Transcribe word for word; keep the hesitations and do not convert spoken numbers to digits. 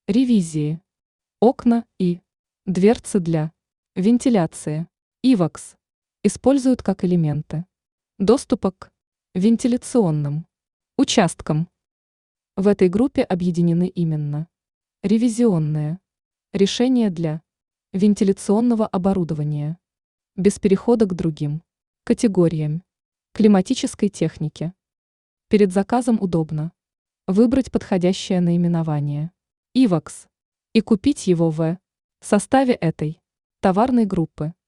Ревизии. Окна и дверцы для вентиляции. ивакс используют как элементы доступа к вентиляционным участкам. В этой группе объединены именно ревизионные решения для вентиляционного оборудования, без перехода к другим категориям климатической техники. Перед заказом удобно выбрать подходящее наименование ивакс и купить его в составе этой товарной группы.